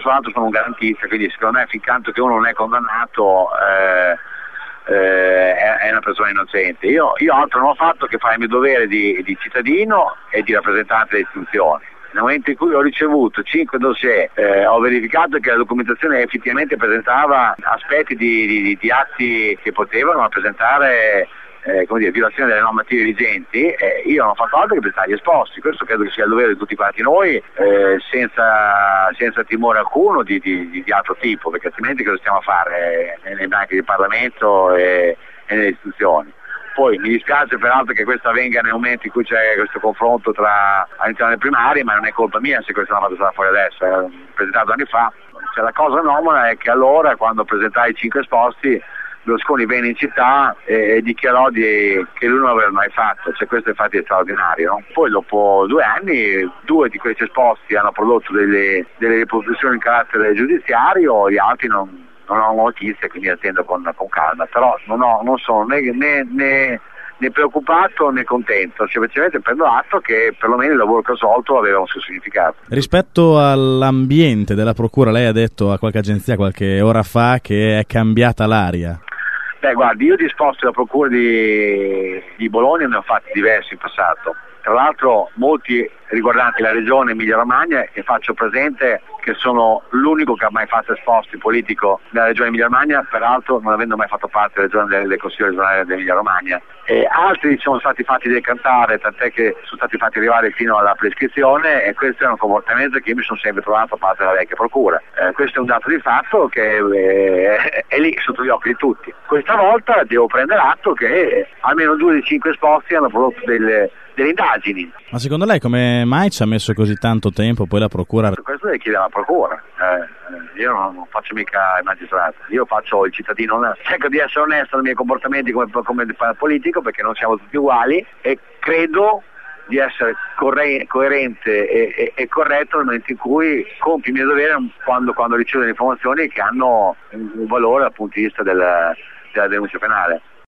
tra l'altro sono un garantista, quindi secondo me fintanto che uno non è condannato è una persona innocente. Io altro non ho fatto che fare il mio dovere di cittadino e di rappresentante delle istituzioni. Nel momento in cui ho ricevuto 5 dossier, ho verificato che la documentazione effettivamente presentava aspetti di atti che potevano rappresentare violazione delle normative vigenti, io non ho fatto altro che presentare gli esposti. Questo credo che sia il dovere di tutti quanti noi, senza timore alcuno di altro tipo, perché altrimenti cosa stiamo a fare nei banchi del Parlamento e nelle istituzioni? Poi mi dispiace peraltro che questo avvenga nel momento in cui c'è questo confronto all'interno delle primarie, ma non è colpa mia se questo non ha fatto stare fuori adesso, era presentato anni fa. Cioè, la cosa anomala è che allora, quando presentai i 5 esposti, Berlusconi venne in città e dichiarò che lui non aveva mai fatto, cioè questo infatti è straordinario, no? Poi dopo 2 anni 2 di questi esposti hanno prodotto delle riproduzioni in carattere giudiziario, gli altri non ho notizie, quindi attendo con calma, però non sono né preoccupato né contento, semplicemente prendo atto che perlomeno il lavoro che ho svolto aveva un suo significato. Rispetto all'ambiente della procura, lei ha detto a qualche agenzia qualche ora fa che è cambiata l'aria. Beh, guardi, io disposti la procura di Bologna ne ho fatti diversi in passato, tra l'altro molti riguardanti la regione Emilia-Romagna, e faccio presente che sono l'unico che ha mai fatto esposti politico nella regione Emilia-Romagna, peraltro non avendo mai fatto parte del Consiglio regionale dell'Emilia-Romagna. Altri sono stati fatti decantare, tant'è che sono stati fatti arrivare fino alla prescrizione, e questo è un comportamento che io mi sono sempre trovato a parte della vecchia procura. Questo è un dato di fatto che è lì sotto gli occhi di tutti. Questa volta devo prendere atto che almeno 2 dei 5 esposti hanno prodotto delle indagini. Ma secondo lei come mai ci ha messo così tanto tempo poi la procura? Questo deve chiedere alla procura. Io non faccio mica il magistrato, io faccio il cittadino onesto. Cerco di essere onesto nei miei comportamenti come politico, perché non siamo tutti uguali, e credo di essere coerente e corretto nel momento in cui compio il mio dovere quando ricevo delle informazioni che hanno un valore dal punto di vista della denuncia penale.